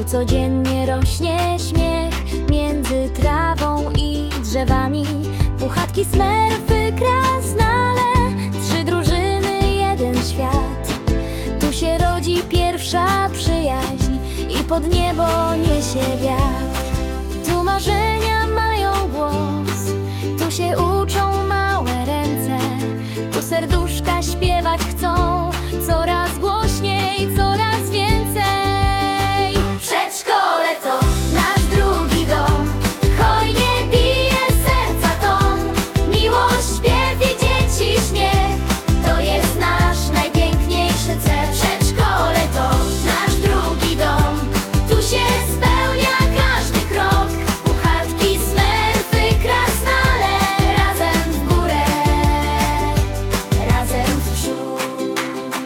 codziennie rośnie śmiech między trawą i drzewami. Puchatki, smerfy, krasnale, 3 drużyny, 1 świat. Tu się rodzi pierwsza przyjaźń i pod niebo niesie wiatr. Tu marzenia mają głos, tu się uczą małe ręce, tu serduszka śpiewać chcą coraz głośniej, coraz więcej. Przedszkole to nasz drugi dom, hojnie bije serca tom. Miłość, śpiew i dzieci śmiech, to jest nasz najpiękniejszy cel. Przedszkole to nasz drugi dom, tu się spełnia każdy krok. Puchatki, smerfy, krasnale, razem w górę, razem w przód.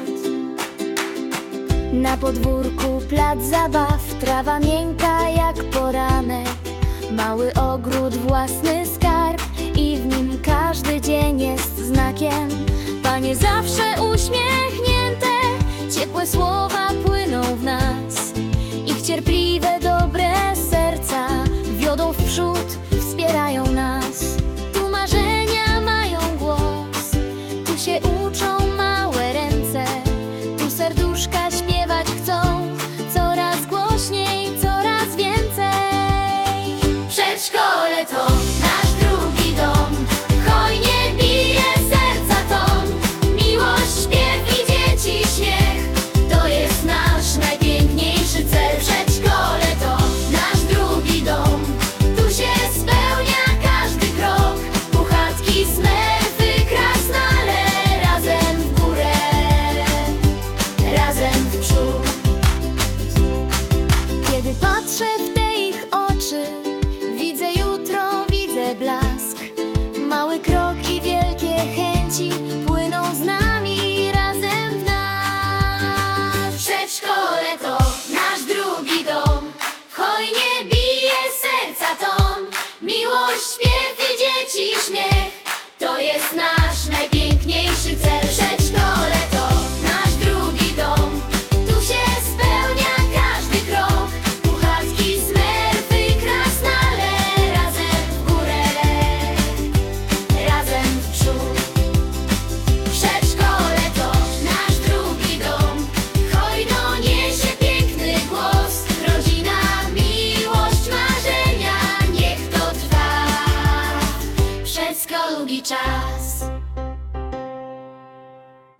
Na podwórku plac zabaw, trawa miękka jak poranek, mały ogród, własny skarb i w nim każdy dzień jest znakiem. Panie zawsze uśmiechnięte, ciepłe słowa płyną w nas. Ich cierpliwe, dobre serca wiodą w przód, wspierają nas. Tu marzenia mają głos, tu się uczą małe ręce, tu serduszka śpiewać chcą coraz głośniej, coraz więcej. Przedszkole to nasz drugi dom, hojnie bije serca tom. Miłość, śpiew i dzieci śmiech, to jest nasz najpiękniejszy cel. Przedszkole to nasz drugi dom, tu się spełnia każdy krok. Puchatki, smerfy, krasnale, razem w górę, razem w przód. Kiedy patrzę w te ich oczy, widzę jutro, widzę blask. Mały krok i wielkie chęci płyną z nami, razem w nas. Przedszkole to nasz drugi dom, hojnie bije serca tom. Miłość, śpiew i dzieci śmiech, to jest nasz najpiękniejszy cel. Przedszkole to nasz drugi dom, tu się spełnia każdy krok. Puchatki, smerfy, krasnale, razem w górę, razem w przód. Przedszkole to nasz drugi dom, hojno niesie piękny głos. Rodzina, miłość, marzenia, niech to trwa. Przedszkolu czas.